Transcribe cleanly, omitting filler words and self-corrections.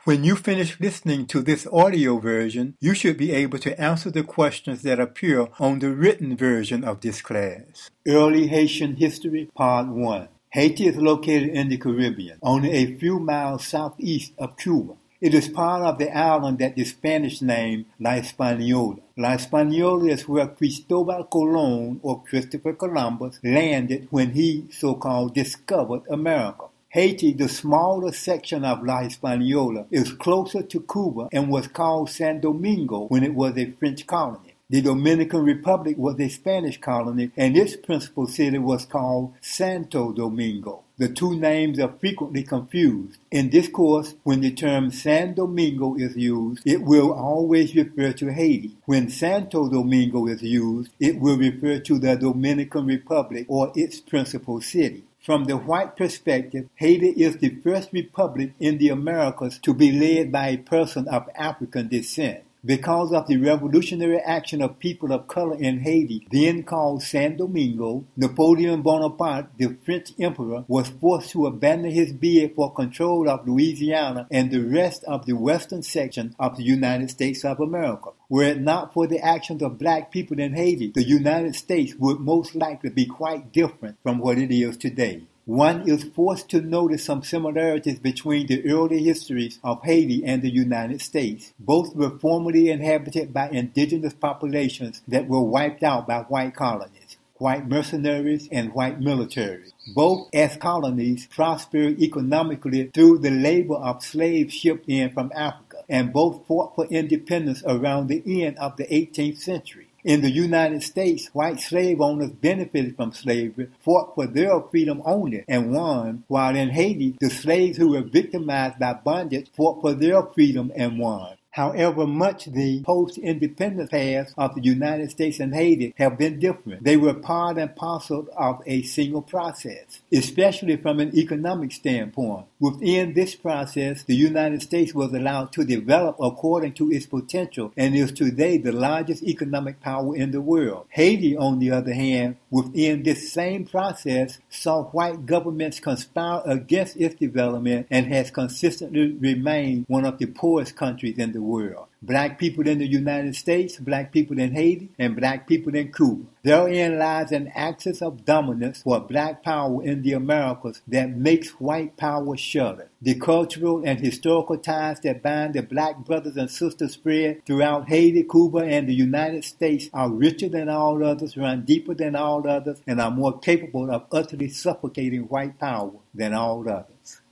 When you finish listening to this audio version, you should be able to answer the questions that appear on the written version of this class. Early Haitian History, Part 1. Haiti is located in the Caribbean, only a few miles southeast of Cuba. It is part of the island that the Spanish name La Española. La Española is where Cristobal Colon, or Christopher Columbus, landed when he so-called discovered America. Haiti, the smaller section of La Española, is closer to Cuba and was called San Domingo when it was a French colony. The Dominican Republic was a Spanish colony, and its principal city was called Santo Domingo. The two names are frequently confused. In this course, when the term San Domingo is used, it will always refer to Haiti. When Santo Domingo is used, it will refer to the Dominican Republic or its principal city. From the white perspective, Haiti is the first republic in the Americas to be led by a person of African descent. Because of the revolutionary action of people of color in Haiti, then called San Domingo, Napoleon Bonaparte, the French emperor, was forced to abandon his bid for control of Louisiana and the rest of the western section of the United States of America. Were it not for the actions of black people in Haiti, the United States would most likely be quite different from what it is today. One is forced to notice some similarities between the early histories of Haiti and the United States. Both were formerly inhabited by indigenous populations that were wiped out by white colonies, white mercenaries, and white militaries. Both, as colonies, prospered economically through the labor of slaves shipped in from Africa, and both fought for independence around the end of the 18th century. In the United States, white slave owners benefited from slavery, fought for their freedom only, and won, while in Haiti, the slaves who were victimized by bondage fought for their freedom and won. However much the post-independence paths of the United States and Haiti have been different, they were part and parcel of a single process, especially from an economic standpoint. Within this process, the United States was allowed to develop according to its potential and is today the largest economic power in the world. Haiti, on the other hand, within this same process, saw white governments conspire against its development and has consistently remained one of the poorest countries in the world. Black people in the United States, black people in Haiti, and black people in Cuba. Therein lies an axis of dominance for black power in the Americas that makes white power shudder. The cultural and historical ties that bind the black brothers and sisters spread throughout Haiti, Cuba, and the United States are richer than all others, run deeper than all others, and are more capable of utterly suffocating white power than all others.